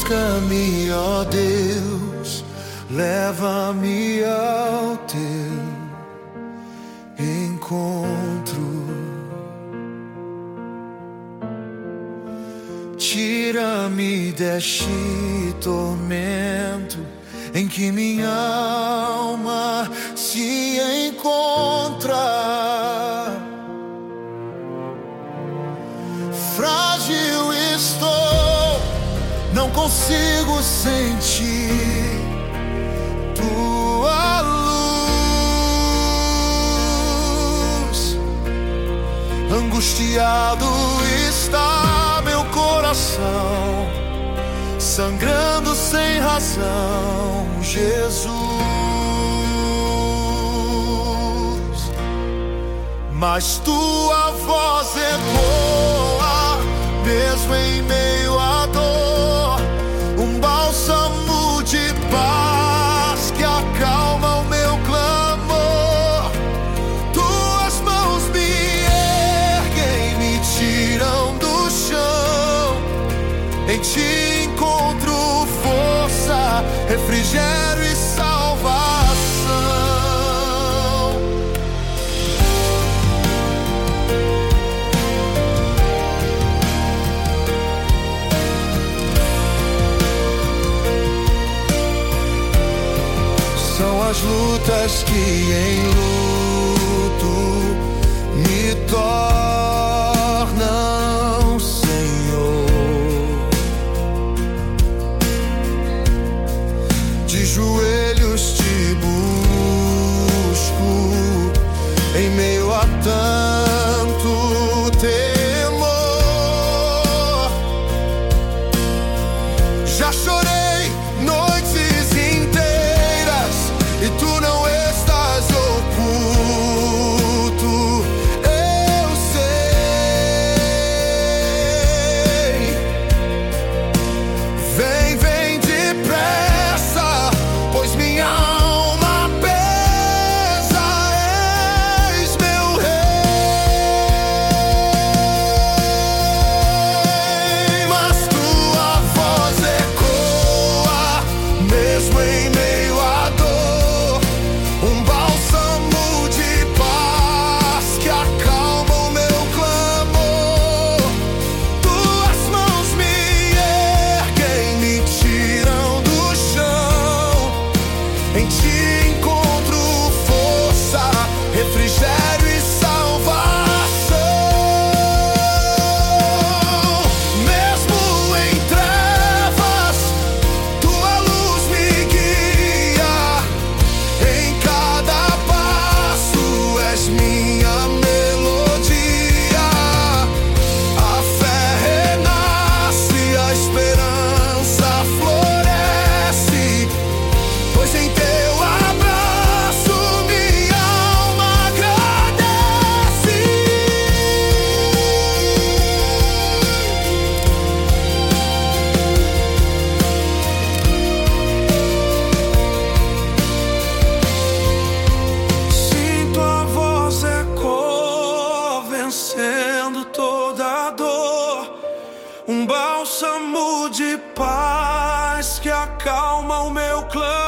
Busca-me, ó Deus, leva-me ao teu encontro. Tira-me deste tormento em que minha alma se encontra. Frágil estou, não consigo sentir tua luz. Angustiado está meu coração, sangrando sem razão, Jesus. Mas tua voz ecoa, mesmo em meio à dor, um bálsamo de paz que acalma o meu clamor. Tuas mãos me erguem, me tiram do chão. Em ti encontro força, refrigério e salvação. São as lutas que em luto me tornam, Senhor. De joelhos te busco em meio a tanto temor. Já chorei noites inteiras e tu não estás oculto. Eu sei. Vem, vem depressa, pois minha alma pesa. És meu rei. Mas tua voz ecoa, mesmo em meio à dor, um bálsamo de paz que acalma o meu clamor. Tuas mãos me erguem, me tiram do chão. Em ti encontro força, refrigério e salvação. Mesmo em trevas, tua luz me guia. Em cada passo és minha melodia. A fé renasce, a esperança floresce, pois em teu abraço minha alma agradece. Sinto a voz ecoa, vencendo toda dor, um bálsamo de paz que acalma o meu clamor.